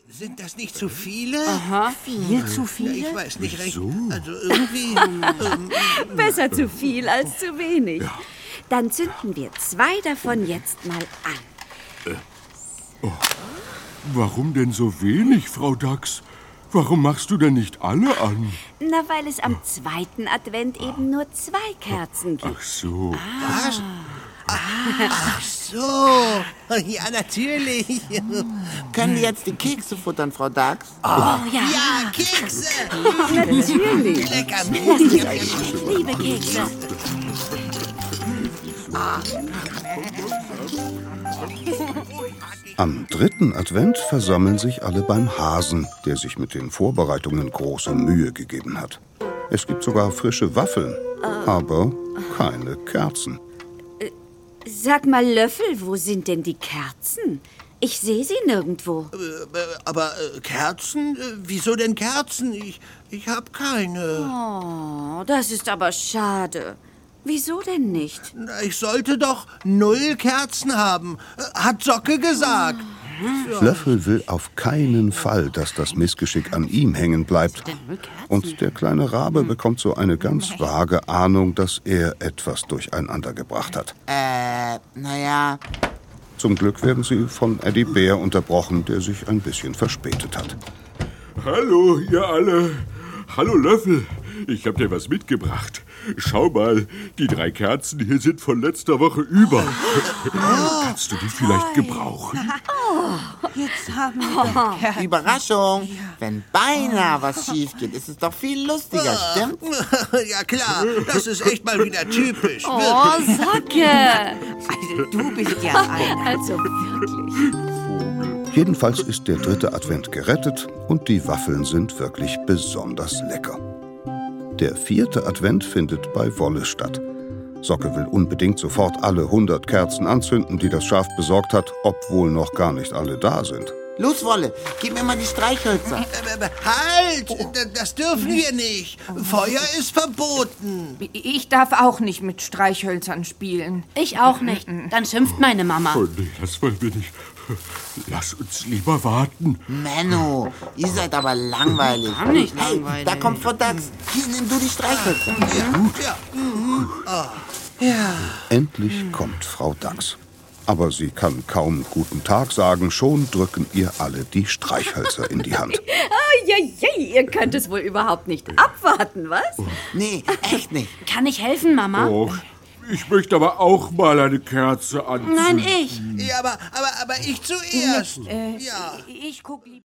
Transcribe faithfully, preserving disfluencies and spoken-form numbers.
Sind das nicht zu viele? Aha, viel zu viele? Ja, ich weiß nicht recht. Also irgendwie... ähm, Besser zu viel als zu wenig. Ja. Dann zünden wir zwei davon jetzt mal an. Äh. Oh. Warum denn so wenig, Frau Dachs? Warum machst du denn nicht alle an? Na, weil es am zweiten Advent eben nur zwei Kerzen gibt. Ach so. Ah. Was? Ach so. Ja, natürlich. Können wir jetzt die Kekse futtern, Frau Dachs? Oh, ja. Ja, Kekse. Natürlich. Lecker. Ich liebe Kekse. Am dritten Advent versammeln sich alle beim Hasen, der sich mit den Vorbereitungen große Mühe gegeben hat. Es gibt sogar frische Waffeln, aber keine Kerzen. Sag mal, Löffel, wo sind denn die Kerzen? Ich sehe sie nirgendwo. Äh, aber äh, Kerzen? Äh, wieso denn Kerzen? Ich, ich habe keine. Oh, das ist aber schade. Wieso denn nicht? Ich sollte doch null Kerzen haben, hat Socke gesagt. Ja. Löffel will auf keinen Fall, dass das Missgeschick an ihm hängen bleibt. Und der kleine Rabe bekommt so eine ganz vage Ahnung, dass er etwas durcheinander gebracht hat. Äh, naja. Zum Glück werden sie von Eddie Bär unterbrochen, der sich ein bisschen verspätet hat. Hallo, ihr alle. Hallo, Löffel. Ich hab dir was mitgebracht. Schau mal, die drei Kerzen hier sind von letzter Woche über. Oh. Kannst du die vielleicht gebrauchen? Oh, jetzt haben wir doch Kerzen. Überraschung. Ja. Wenn beinahe was schief geht, ist es doch viel lustiger, stimmt? Ja klar, das ist echt mal wieder typisch. Oh, Socke. Also du bist ja einer. Also wirklich. Jedenfalls ist der dritte Advent gerettet und die Waffeln sind wirklich besonders lecker. Der vierte Advent findet bei Wolle statt. Socke will unbedingt sofort alle hundert Kerzen anzünden, die das Schaf besorgt hat, obwohl noch gar nicht alle da sind. Los, Wolle, gib mir mal die Streichhölzer. Äh, halt! Das dürfen wir nicht. Feuer ist verboten. Ich darf auch nicht mit Streichhölzern spielen. Ich auch nicht. Dann schimpft meine Mama. Oh nee, das wollen wir nicht. Lass uns lieber warten. Menno, ihr seid aber langweilig. Gar nicht hey, langweilig. Da kommt Frau Dachs. Hier, nimm du die Streichhölzer. Ja, ja. Mhm. Oh. Ja. Endlich kommt Frau Dachs. Aber sie kann kaum guten Tag sagen, schon drücken ihr alle die Streichhölzer in die Hand. Oh, je, je, ihr könnt es wohl überhaupt nicht abwarten, was? Nee, echt nicht. Kann ich helfen, Mama? Och, ich möchte aber auch mal eine Kerze anzünden. Nein, ich. Ja, aber, aber, aber ich zuerst. Äh, ja. Ich guck lieber.